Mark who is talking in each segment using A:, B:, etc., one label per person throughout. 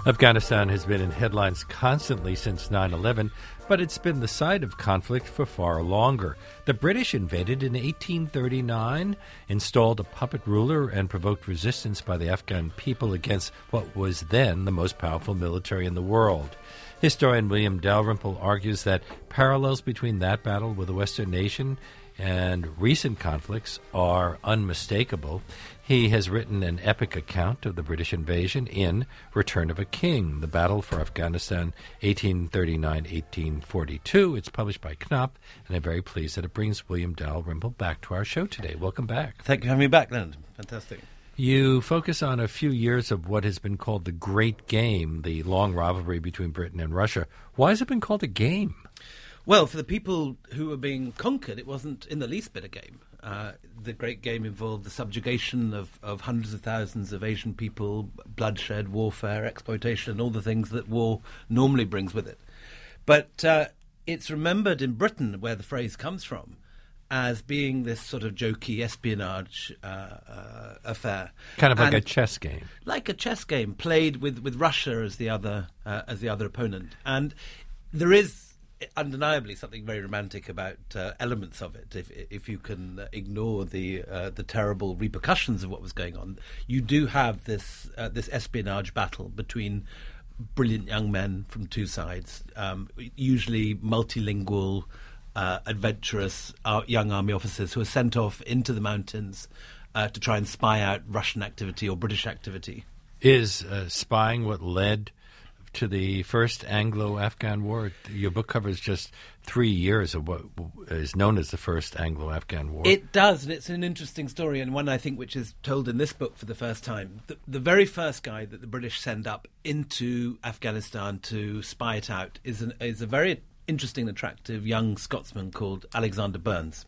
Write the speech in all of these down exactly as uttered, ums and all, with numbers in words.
A: Afghanistan has been in headlines constantly since nine eleven, but it's been the site of conflict for far longer. The British invaded in eighteen thirty-nine, installed a puppet ruler, and provoked resistance by the Afghan people against what was then the most powerful military in the world. Historian William Dalrymple argues that parallels between that battle with a Western nation and recent conflicts are unmistakable. He has written an epic account of the British invasion in Return of a King, The Battle for Afghanistan, eighteen thirty-nine to eighteen forty-two. It's published by Knopf, and I'm very pleased that it brings William Dalrymple back to our show today. Welcome back.
B: Thank you for having me back, Leonard. Fantastic.
A: You focus on a few years of what has been called the Great Game, the long rivalry between Britain and Russia. Why has it been called a game?
B: Well, for the people who were being conquered, it wasn't in the least bit a game. Uh, the Great Game involved the subjugation of, of hundreds of thousands of Asian people, bloodshed, warfare, exploitation, and all the things that war normally brings with it. But uh, it's remembered in Britain, where the phrase comes from, as being this sort of jokey espionage uh, uh, affair,
A: kind of like
B: and
A: a chess game,
B: like a chess game played with, with Russia as the other uh, as the other opponent. And there is undeniably something very romantic about uh, elements of it. If if you can uh, ignore the uh, the terrible repercussions of what was going on, you do have this uh, this espionage battle between brilliant young men from two sides, um, usually multilingual, uh, adventurous uh, young army officers who are sent off into the mountains uh, to try and spy out Russian activity or British activity.
A: Is uh, spying what led to the first Anglo-Afghan war? Your book covers just three years of what is known as the first Anglo-Afghan war.
B: It does, and it's an interesting story, and one I think which is told in this book for the first time. The, the very first guy that the British send up into Afghanistan to spy it out is, an, is a very interesting and attractive young Scotsman called Alexander Burns.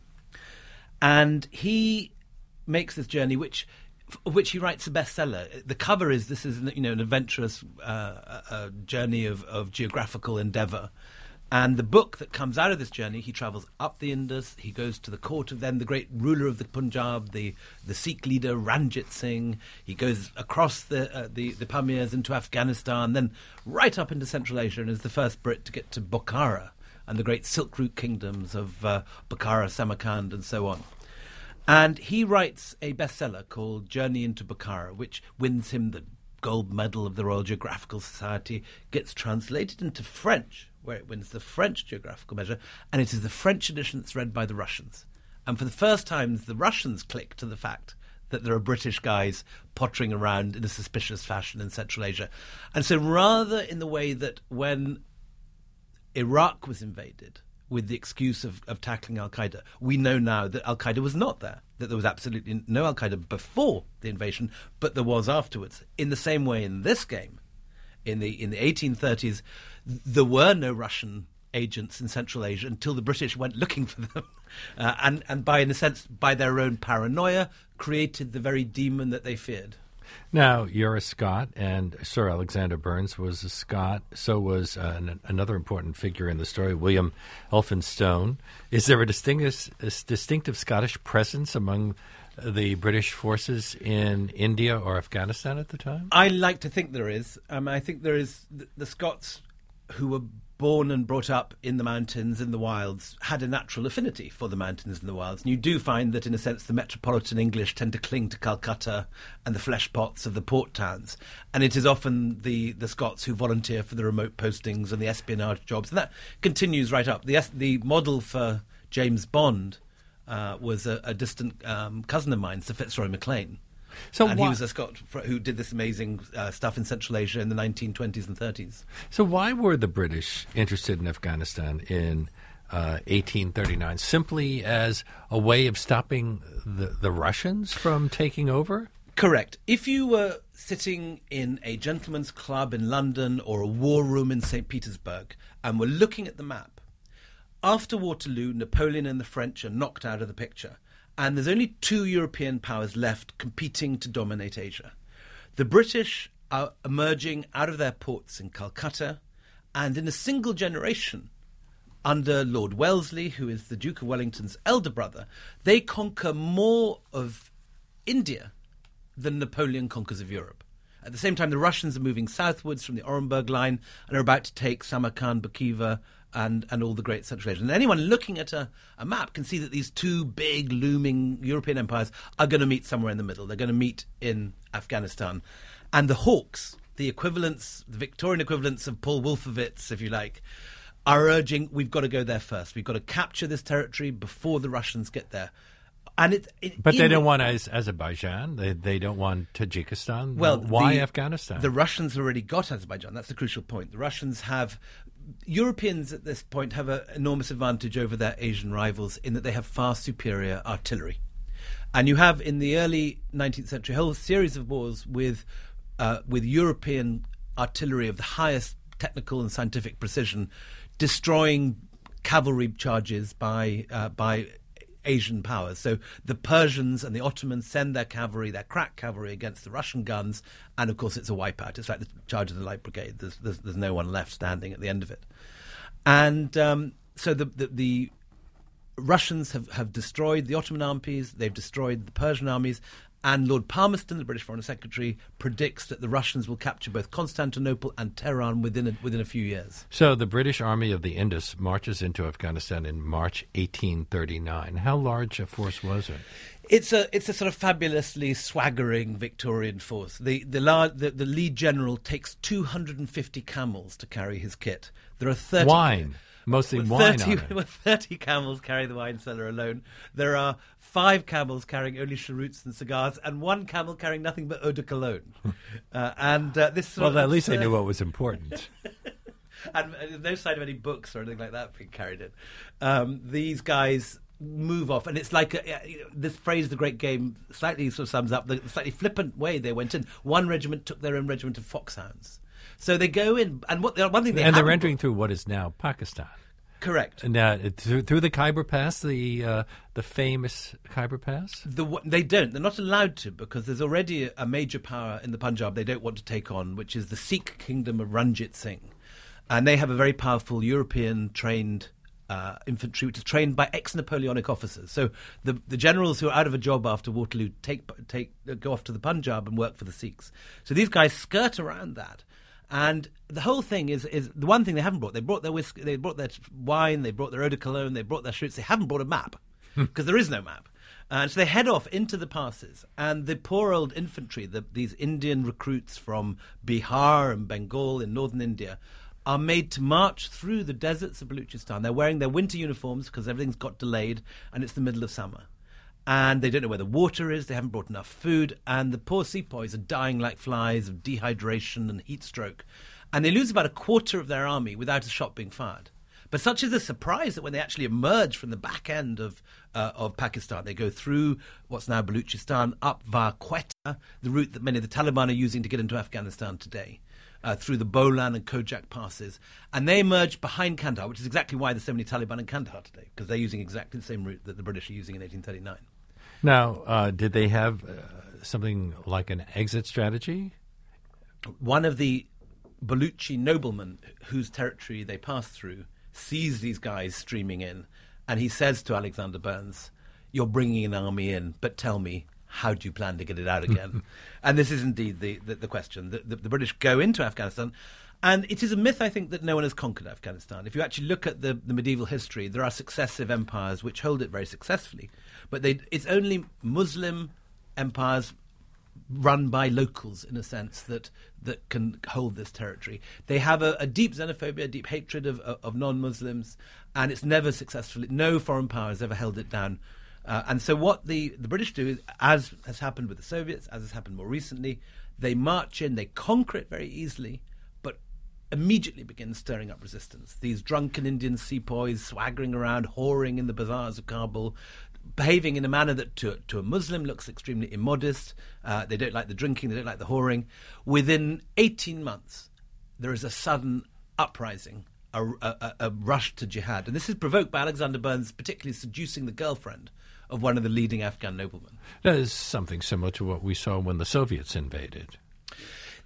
B: And he makes this journey, which... of which he writes a bestseller. The cover is this is you know an adventurous uh, a journey of, of geographical endeavour, and the book that comes out of this journey, he travels up the Indus. He goes to the court of then the great ruler of the Punjab, the the Sikh leader Ranjit Singh. He goes across the uh, the the Pamirs into Afghanistan, then right up into Central Asia, and is the first Brit to get to Bukhara and the great Silk Route kingdoms of uh, Bukhara, Samarkand, and so on. And he writes a bestseller called Journey into Bukhara, which wins him the gold medal of the Royal Geographical Society, gets translated into French, where it wins the French Geographical Measure, and it is the French edition that's read by the Russians. And for the first time, the Russians click to the fact that there are British guys pottering around in a suspicious fashion in Central Asia. And so rather in the way that when Iraq was invaded, with the excuse of, of tackling al-Qaeda, we know now that al-Qaeda was not there, that there was absolutely no al-Qaeda before the invasion, but there was afterwards. In the same way in this game, in the in the eighteen thirties, there were no Russian agents in Central Asia until the British went looking for them, uh, and, and by, in a sense, by their own paranoia, created the very demon that they feared.
A: Now, you're a Scot, and Sir Alexander Burns was a Scot. So was uh, an, another important figure in the story, William Elphinstone. Is there a distinctive, a distinctive Scottish presence among the British forces in India or Afghanistan at the time?
B: I like to think there is. Um, I think there is the, the Scots who were born and brought up in the mountains, in the wilds, had a natural affinity for the mountains and the wilds. And you do find that, in a sense, the metropolitan English tend to cling to Calcutta and the flesh pots of the port towns. And it is often the, the Scots who volunteer for the remote postings and the espionage jobs. And that continues right up. The, the model for James Bond uh, was a, a distant um, cousin of mine, Sir Fitzroy Maclean. So and why, he was a Scot who did this amazing uh, stuff in Central Asia in the nineteen twenties and thirties.
A: So why were the British interested in Afghanistan in uh, eighteen thirty-nine? Simply as a way of stopping the, the Russians from taking over?
B: Correct. If you were sitting in a gentleman's club in London or a war room in Saint Petersburg and were looking at the map, after Waterloo, Napoleon and the French are knocked out of the picture. And there's only two European powers left competing to dominate Asia. The British are emerging out of their ports in Calcutta, and in a single generation, under Lord Wellesley, who is the Duke of Wellington's elder brother, they conquer more of India than Napoleon conquers of Europe. At the same time, the Russians are moving southwards from the Orenburg line and are about to take Samarkand, Bakiva, and, and all the great Central Asia. And anyone looking at a, a map can see that these two big, looming European empires are going to meet somewhere in the middle. They're going to meet in Afghanistan. And the hawks, the equivalents, the Victorian equivalents of Paul Wolfowitz, if you like, are urging, we've got to go there first. We've got to capture this territory before the Russians get there. And it, it,
A: but they don't want Az- Azerbaijan. They they don't want Tajikistan.
B: Well,
A: why
B: the,
A: Afghanistan?
B: The Russians already got Azerbaijan. That's the crucial point. The Russians have Europeans at this point have an enormous advantage over their Asian rivals in that they have far superior artillery, and you have in the early nineteenth century a whole series of wars with uh, with European artillery of the highest technical and scientific precision, destroying cavalry charges by uh, by. Asian powers. So the Persians and the Ottomans send their cavalry, their crack cavalry, against the Russian guns, and of course it's a wipeout. It's like the charge of the Light Brigade. There's, there's, there's no one left standing at the end of it. And um, so the, the, the Russians have, have destroyed the Ottoman armies, they've destroyed the Persian armies, and Lord Palmerston, the British Foreign Secretary, predicts that the Russians will capture both Constantinople and Tehran within a, within a few years.
A: So the British Army of the Indus marches into Afghanistan in March eighteen thirty-nine. How large a force was it?
B: It's a it's a sort of fabulously swaggering Victorian force. The the, large, the, the lead general takes two hundred fifty camels to carry his kit. There are thirty
A: wine. Mostly wine
B: thirty,
A: on it.
B: With thirty camels carry the wine cellar alone. There are five camels carrying only cheroots and cigars, and one camel carrying nothing but eau de cologne. uh, and uh, this sort
A: well,
B: of,
A: at least
B: uh,
A: they knew what was important.
B: and uh, no sign of any books or anything like that being carried in. Um, these guys move off, and it's like a, uh, this phrase, the Great Game, slightly sort of sums up the slightly flippant way they went in. One regiment took their own regiment of foxhounds. So they go in, and what one thing they
A: and they're entering through what is now Pakistan.
B: Correct.
A: And uh, through, through the Khyber Pass, the uh, the famous Khyber Pass.
B: The, they don't. They're not allowed to because there's already a, a major power in the Punjab they don't want to take on, which is the Sikh kingdom of Ranjit Singh, and they have a very powerful European trained uh, infantry, which is trained by ex-Napoleonic officers. So the the generals who are out of a job after Waterloo take take go off to the Punjab and work for the Sikhs. So these guys skirt around that. And the whole thing is, is the one thing they haven't brought. They brought their whiskey, they brought their wine, they brought their eau de cologne, they brought their shirts. They haven't brought a map because there is no map. And so they head off into the passes. And the poor old infantry, the, these Indian recruits from Bihar and Bengal in northern India, are made to march through the deserts of Baluchistan. They're wearing their winter uniforms because everything's got delayed and it's the middle of summer. And they don't know where the water is, they haven't brought enough food, and the poor sepoys are dying like flies of dehydration and heat stroke. And they lose about a quarter of their army without a shot being fired. But such is the surprise that when they actually emerge from the back end of uh, of Pakistan, they go through what's now Baluchistan, up via Quetta, the route that many of the Taliban are using to get into Afghanistan today, uh, through the Bolan and Kojak passes. And they emerge behind Kandahar, which is exactly why there's so many Taliban in Kandahar today, because they're using exactly the same route that the British are using in eighteen thirty-nine.
A: Now, uh, did they have uh, something like an exit strategy?
B: One of the Baluchi noblemen whose territory they passed through sees these guys streaming in, and he says to Alexander Burns, "You're bringing an army in, but tell me, how do you plan to get it out again?" And this is indeed the, the, the question. The, the, the British go into Afghanistan, and it is a myth, I think, that no one has conquered Afghanistan. If you actually look at the, the medieval history, there are successive empires which hold it very successfully, but they, it's only Muslim empires run by locals, in a sense, that that can hold this territory. They have a, a deep xenophobia, a deep hatred of, of, of non-Muslims, and it's never successfully, no foreign power has ever held it down. Uh, and so what the, the British do, is, as has happened with the Soviets, as has happened more recently, they march in, they conquer it very easily, but immediately begin stirring up resistance. These drunken Indian sepoys swaggering around, whoring in the bazaars of Kabul, behaving in a manner that to, to a Muslim looks extremely immodest. Uh, they don't like the drinking, they don't like the whoring. Within eighteen months, there is a sudden uprising, a, a, a rush to jihad. And this is provoked by Alexander Burns particularly seducing the girlfriend of one of the leading Afghan noblemen.
A: That is something similar to what we saw when the Soviets invaded.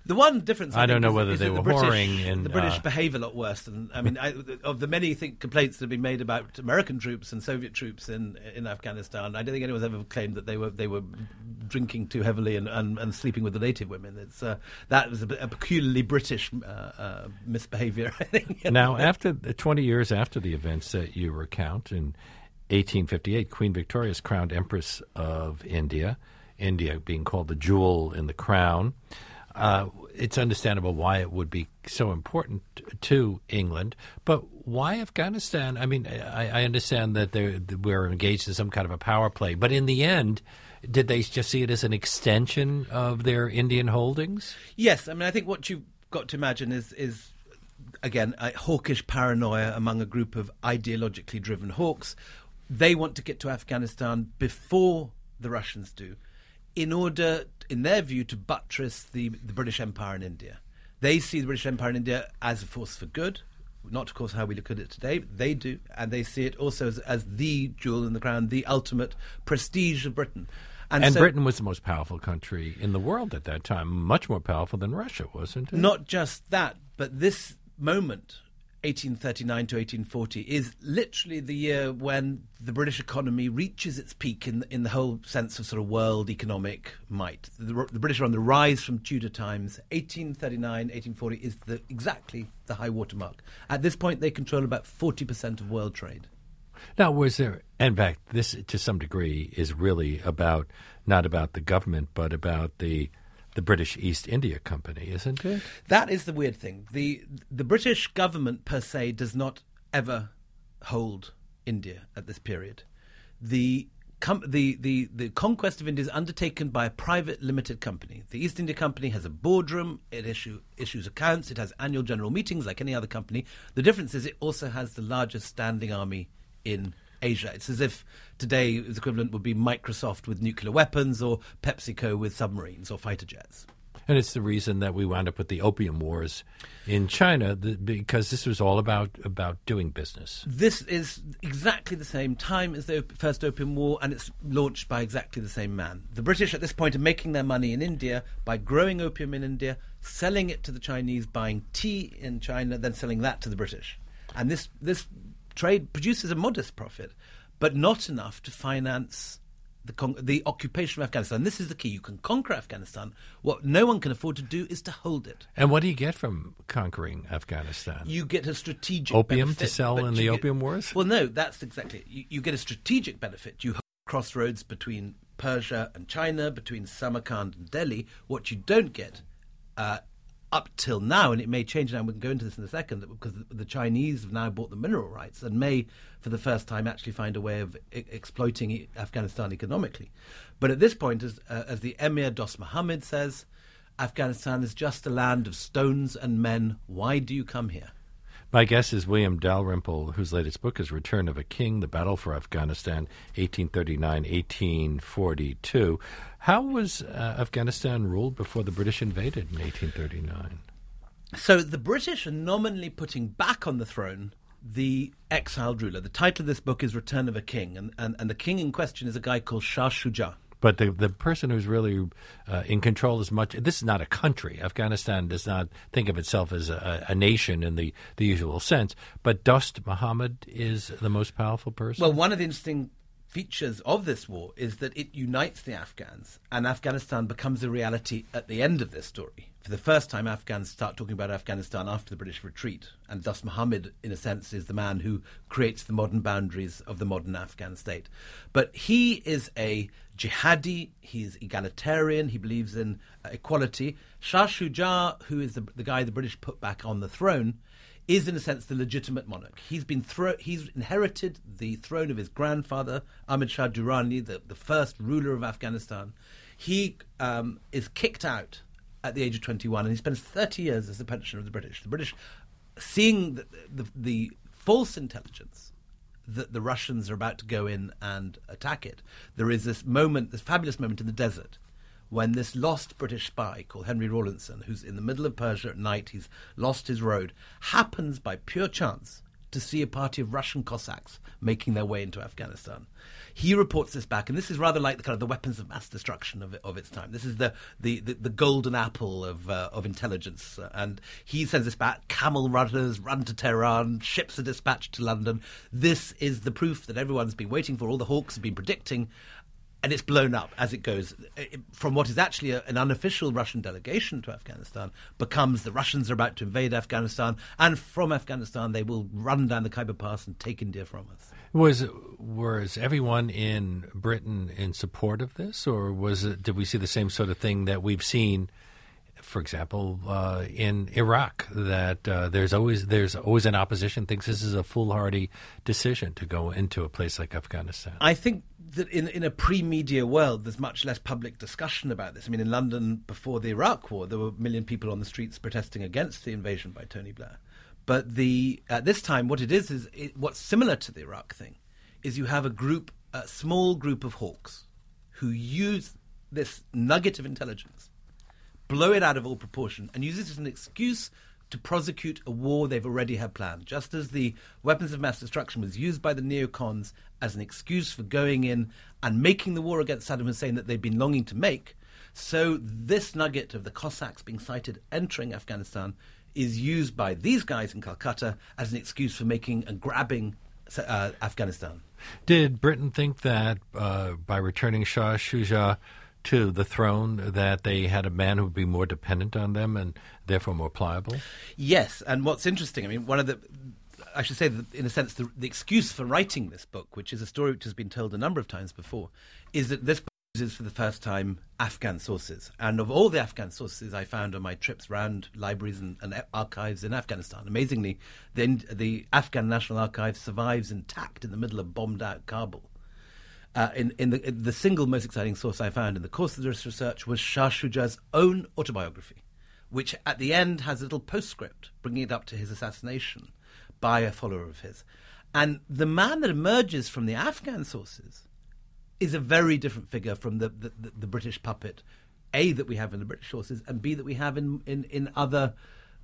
B: The one difference I,
A: I don't
B: think
A: know
B: is,
A: whether
B: is
A: they
B: that
A: were
B: the British,
A: whoring in,
B: the British
A: uh,
B: behave a lot worse than I mean. I, of the many think, complaints that have been made about American troops and Soviet troops in in Afghanistan, I don't think anyone's ever claimed that they were they were drinking too heavily and, and, and sleeping with the native women. It's uh, that was a, a peculiarly British uh, uh, misbehaviour. I think.
A: Now, after twenty years after the events that you recount, in eighteen fifty-eight, Queen Victoria is crowned Empress of India. India being called the jewel in the crown. Uh, it's understandable why it would be so important to England, but why Afghanistan? I mean, I, I understand that they're, we're engaged in some kind of a power play, but in the end, did they just see it as an extension of their Indian holdings?
B: Yes, I mean, I think what you've got to imagine is, is again, a hawkish paranoia among a group of ideologically driven hawks. They want to get to Afghanistan before the Russians do, in order, in their view, to buttress the, the British Empire in India. They see the British Empire in India as a force for good, not, of course, how we look at it today. But they do, and they see it also as, as the jewel in the crown, the ultimate prestige of Britain.
A: And, and so, Britain was the most powerful country in the world at that time, much more powerful than Russia, wasn't it?
B: Not just that, but this moment, eighteen thirty-nine to eighteen forty, is literally the year when the British economy reaches its peak in in the whole sense of sort of world economic might. The, the British are on the rise from Tudor times. eighteen thirty-nine, eighteen forty is the, exactly the high water mark. At this point, they control about forty percent of world trade.
A: Now, was there, in fact, this to some degree is really about, not about the government, but about the the British East India Company, isn't it?
B: That is the weird thing. The the British government per se does not ever hold India at this period. The com- the, the the conquest of India is undertaken by a private limited company. The East India Company has a boardroom, it issue, issues accounts, it has annual general meetings like any other company. The difference is it also has the largest standing army in Asia. It's as if today its equivalent would be Microsoft with nuclear weapons or PepsiCo with submarines or fighter jets.
A: And it's the reason that we wound up with the Opium Wars in China, the, because this was all about, about doing business.
B: This is exactly the same time as the op- first Opium War, and it's launched by exactly the same man. The British at this point are making their money in India by growing opium in India, selling it to the Chinese, buying tea in China, then selling that to the British. And this this trade produces a modest profit, but not enough to finance the con- the occupation of Afghanistan. This is the key. You can conquer Afghanistan. What no one can afford to do is to hold it.
A: And what do you get from conquering Afghanistan?
B: You get a strategic
A: opium
B: benefit,
A: to sell in the
B: get,
A: Opium Wars?
B: Well, no, that's exactly it. You, you get a strategic benefit. You have crossroads between Persia and China, between Samarkand and Delhi. What you don't get uh, up till now, and it may change now, we can go into this in a second, because the Chinese have now bought the mineral rights and may, for the first time, actually find a way of I- exploiting Afghanistan economically. But at this point, as, uh, as the Emir Dost Muhammad says, Afghanistan is just a land of stones and men. Why do you come here?
A: My guess is William Dalrymple, whose latest book is Return of a King, The Battle for Afghanistan, eighteen thirty-nine to eighteen forty-two. How was uh, Afghanistan ruled before the British invaded in eighteen thirty-nine?
B: So the British are nominally putting back on the throne the exiled ruler. The title of this book is Return of a King, and, and, and the king in question is a guy called Shah Shuja.
A: But the the person who's really uh, in control as much, this is not a country. Afghanistan does not think of itself as a, a nation in the, the usual sense. But Dost Muhammad is the most powerful person?
B: Well, one of the interesting features of this war is that it unites the Afghans, and Afghanistan becomes a reality at the end of this story. For the first time, Afghans start talking about Afghanistan after the British retreat, and Dost Muhammad, in a sense, is the man who creates the modern boundaries of the modern Afghan state. But he is a jihadi, he's egalitarian, he believes in uh, equality. Shah Shuja, who is the, the guy the British put back on the throne, is in a sense the legitimate monarch. He's been thro- he's inherited the throne of his grandfather, Ahmad Shah Durrani, the, the first ruler of Afghanistan. He um, is kicked out at the age of twenty-one, and he spends thirty years as the pensioner of the British. The British, seeing the, the, the false intelligence that the Russians are about to go in and attack it, there is this moment, this fabulous moment in the desert, when this lost British spy called Henry Rawlinson, who's in the middle of Persia at night, he's lost his road, happens by pure chance to see a party of Russian Cossacks making their way into Afghanistan. He reports this back, and this is rather like the kind of the weapons of mass destruction of, of its time. This is the the, the, the golden apple of uh, of intelligence, and he sends this back. Camel runners run to Tehran, ships are dispatched to London. This is the proof that everyone's been waiting for. All the hawks have been predicting. And it's blown up as it goes. It, from what is actually a, an unofficial Russian delegation to Afghanistan becomes the Russians are about to invade Afghanistan, and from Afghanistan they will run down the Khyber Pass and take India from us.
A: Was was everyone in Britain in support of this, or was it, did we see the same sort of thing that we've seen, for example, uh, in Iraq? That uh, there's always there's always an opposition thinks this is a foolhardy decision to go into a place like Afghanistan.
B: I think that in, in a pre-media world, there's much less public discussion about this. I mean, in London before the Iraq War, there were a million people on the streets protesting against the invasion by Tony Blair. But the at this time, what it is is it, what's similar to the Iraq thing is you have a group, a small group of hawks who use this nugget of intelligence, blow it out of all proportion, and use it as an excuse to prosecute a war they've already had planned. Just as the weapons of mass destruction was used by the neocons as an excuse for going in and making the war against Saddam Hussein that they've been longing to make, so this nugget of the Cossacks being sighted entering Afghanistan is used by these guys in Calcutta as an excuse for making and grabbing uh, Afghanistan.
A: Did Britain think that uh, by returning Shah Shuja to the throne that they had a man who would be more dependent on them and therefore more pliable?
B: Yes, and what's interesting, I mean, one of the, I should say that in a sense, the, the excuse for writing this book, which is a story which has been told a number of times before, is that this book uses for the first time Afghan sources. And of all the Afghan sources I found on my trips around libraries and, and archives in Afghanistan, amazingly, the, the Afghan National Archive survives intact in the middle of bombed-out Kabul. Uh, in, in the, the single most exciting source I found in the course of this research was Shah Shuja's own autobiography, which at the end has a little postscript bringing it up to his assassination by a follower of his. And the man that emerges from the Afghan sources is a very different figure from the, the, the, the British puppet, A, that we have in the British sources, and B, that we have in, in, in other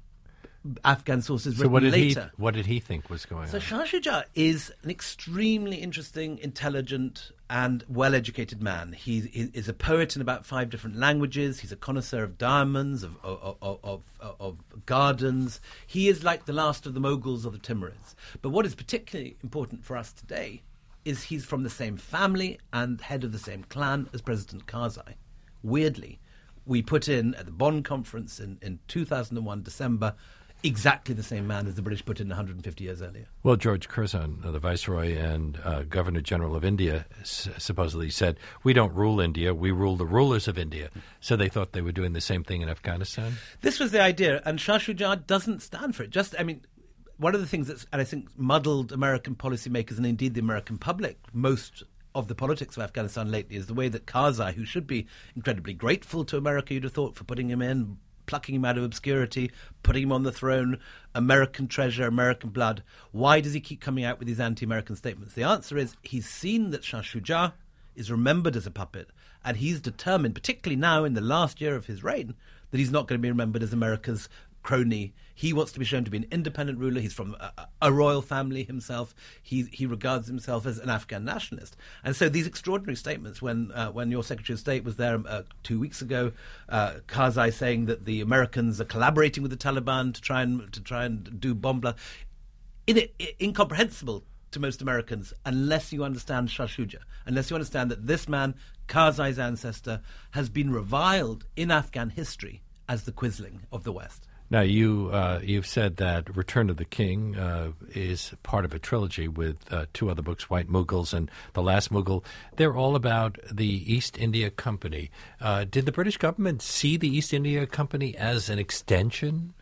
B: Afghan sources written
A: so what did
B: later.
A: He, what did he think was going
B: so
A: on?
B: So Shah Shuja is an extremely interesting, intelligent, and well-educated man. He, he is a poet in about five different languages. He's a connoisseur of diamonds, of, of, of, of, of gardens. He is like the last of the Mughals or the Timurids. But what is particularly important for us today is he's from the same family and head of the same clan as President Karzai. Weirdly, we put in at the Bonn conference in, in two thousand one, December, exactly the same man as the British put in one hundred fifty years earlier.
A: Well, George Curzon, uh, the Viceroy and uh, Governor General of India, s- supposedly said, we don't rule India, we rule the rulers of India. So they thought they were doing the same thing in Afghanistan?
B: This was the idea, and Shah Shuja doesn't stand for it. Just, I mean, one of the things that's, and I think, muddled American policymakers and indeed the American public, most of the politics of Afghanistan lately, is the way that Karzai, who should be incredibly grateful to America, you'd have thought, for putting him in, plucking him out of obscurity, putting him on the throne, American treasure, American blood. Why does he keep coming out with these anti-American statements? The answer is he's seen that Shah Shuja is remembered as a puppet, and he's determined, particularly now in the last year of his reign, that he's not going to be remembered as America's crony. He wants to be shown to be an independent ruler. He's from a, a royal family himself. He he regards himself as an Afghan nationalist. And so these extraordinary statements, when uh, when your Secretary of State was there uh, two weeks ago, uh, Karzai saying that the Americans are collaborating with the Taliban to try and to try and do bomb blast, in it, it, incomprehensible to most Americans unless you understand Shah Shuja, unless you understand that this man, Karzai's ancestor, has been reviled in Afghan history as the Quisling of the West.
A: Now, you, uh, you've said that Return of the King uh, is part of a trilogy with uh, two other books, White Mughals and The Last Mughal. They're all about the East India Company. Uh, did the British government see the East India Company as an extension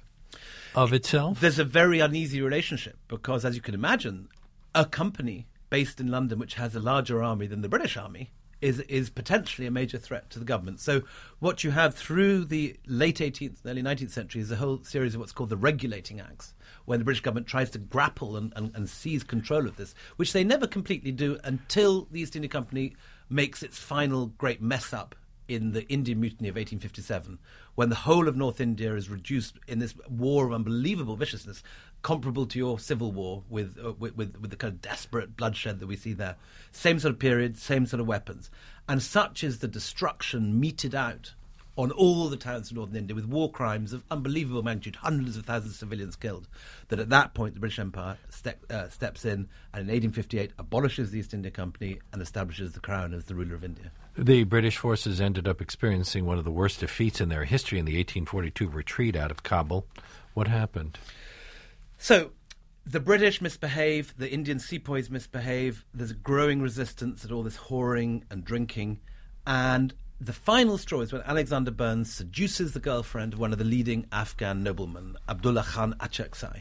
A: of itself?
B: There's a very uneasy relationship because, as you can imagine, a company based in London which has a larger army than the British Army is is potentially a major threat to the government. So what you have through the late eighteenth and early nineteenth century is a whole series of what's called the Regulating Acts, when the British government tries to grapple and, and, and seize control of this, which they never completely do until the East India Company makes its final great mess up in the Indian Mutiny of eighteen fifty-seven, when the whole of North India is reduced in this war of unbelievable viciousness, comparable to your civil war with, uh, with, with, with the kind of desperate bloodshed that we see there. Same sort of period, same sort of weapons. And such is the destruction meted out on all the towns of northern India, with war crimes of unbelievable magnitude, hundreds of thousands of civilians killed, that at that point the British Empire step, uh, steps in and in eighteen fifty-eight abolishes the East India Company and establishes the Crown as the ruler of India.
A: The British forces ended up experiencing one of the worst defeats in their history in the eighteen forty-two retreat out of Kabul. What happened?
B: So the British misbehave, the Indian sepoys misbehave, there's a growing resistance at all this whoring and drinking, and the final straw is when Alexander Burnes seduces the girlfriend of one of the leading Afghan noblemen, Abdullah Khan Achakzai.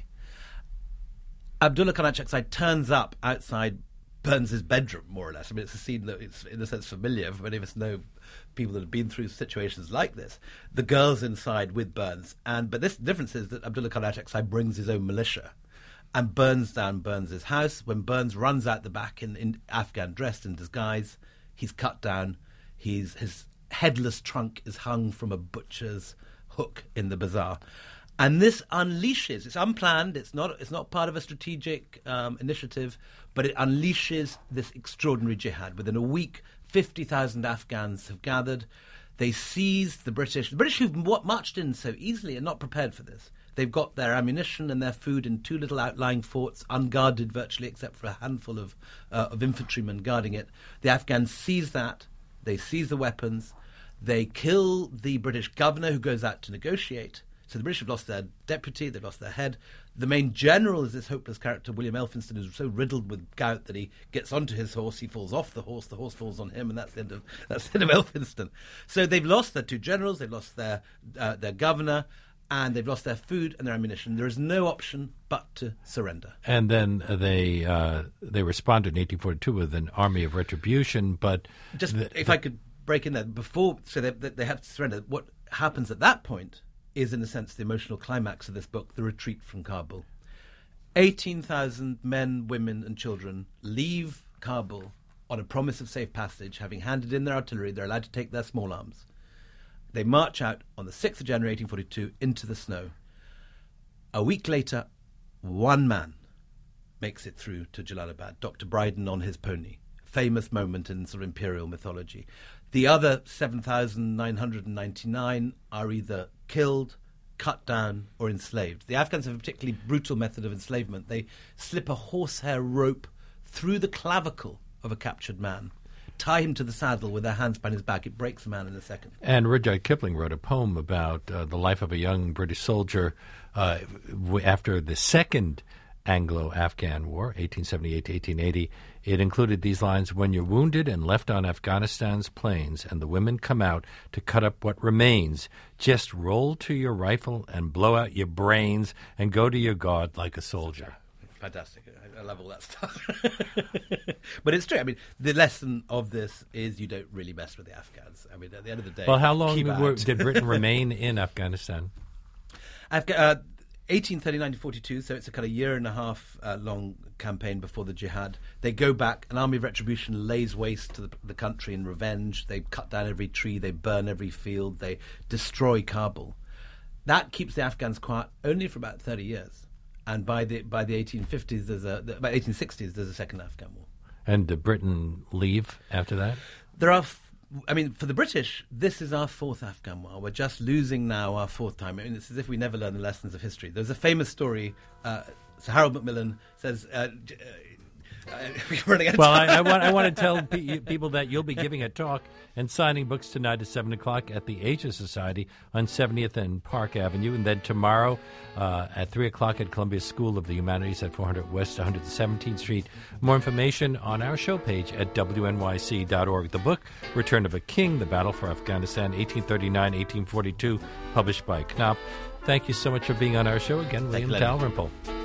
B: Abdullah Khan Achakzai turns up outside Burnes's bedroom, more or less. I mean, it's a scene that is, in a sense, familiar. Many of us know people that have been through situations like this. The girl's inside with Burnes, and but this difference is that Abdullah Khan Achakzai brings his own militia and burns down Burnes's house. When Burnes runs out the back in, in Afghan dressed in disguise, he's cut down. He's, his headless trunk is hung from a butcher's hook in the bazaar. And this unleashes, it's unplanned, it's not it's not part of a strategic um, initiative, but it unleashes this extraordinary jihad. Within a week, fifty thousand Afghans have gathered. They seize the British. The British who've marched in so easily are not prepared for this. They've got their ammunition and their food in two little outlying forts, unguarded virtually, except for a handful of, uh, of infantrymen guarding it. The Afghans seize that. They seize the weapons. They kill the British governor who goes out to negotiate. So the British have lost their deputy, they've lost their head. The main general is this hopeless character, William Elphinston, who's so riddled with gout that he gets onto his horse, he falls off the horse, the horse falls on him, and that's the end of, that's the end of Elphinston. So they've lost their two generals, they've lost their, uh, their governor, and they've lost their food and their ammunition. There is no option but to surrender.
A: And then they uh, they responded in eighteen forty-two with an army of retribution, but...
B: Just
A: the,
B: if
A: the,
B: I could break in there, before, so they, they have to surrender, what happens at that point is, in a sense, the emotional climax of this book, the retreat from Kabul. eighteen thousand men, women and children leave Kabul on a promise of safe passage, having handed in their artillery. They're allowed to take their small arms. They march out on the sixth of January eighteen forty-two into the snow. A week later, one man makes it through to Jalalabad, Doctor Brydon on his pony. Famous moment in sort of imperial mythology. The other seven thousand nine hundred ninety-nine are either killed, cut down, or enslaved. The Afghans have a particularly brutal method of enslavement. They slip a horsehair rope through the clavicle of a captured man, tie him to the saddle with their hands behind his back. It breaks a man in a second.
A: And Rudyard Kipling wrote a poem about uh, the life of a young British soldier uh, w- after the second Anglo-Afghan War, eighteen seventy-eight to eighteen eighty. It included these lines: "When you're wounded and left on Afghanistan's plains and the women come out to cut up what remains, just roll to your rifle and blow out your brains and go to your God like a soldier."
B: Fantastic. I, I love all that stuff. But it's true. I mean, the lesson of this is you don't really mess with the Afghans. I mean, at the end of the day...
A: Well, how long were,
B: out.
A: did Britain remain in Afghanistan?
B: Afga- uh, eighteen thirty-nine to forty-two, so it's a kind of year and a half uh, long campaign before the jihad. They go back, an army of retribution lays waste to the, the country in revenge. They cut down every tree, they burn every field, they destroy Kabul. That keeps the Afghans quiet only for about thirty years. And by the by the eighteen fifties, there's a by eighteen sixties, there's a second Afghan war.
A: And did Britain leave after that?
B: There are, f- I mean, for the British, this is our fourth Afghan war. We're just losing now our fourth time. I mean, it's as if we never learn the lessons of history. There's a famous story. Uh, Sir Harold Macmillan says. Uh, Uh, we're running out of
A: well,
B: time.
A: I, I, want, I want to tell pe- people that you'll be giving a talk and signing books tonight at seven o'clock at the Asia Society on seventieth and Park Avenue. And then tomorrow uh, at three o'clock at Columbia School of the Humanities at four hundred West one hundred seventeenth Street. More information on our show page at W N Y C dot org. The book, Return of a King, The Battle for Afghanistan, eighteen thirty-nine to eighteen forty-two, published by Knopf. Thank you so much for being on our show again, William Dalrymple.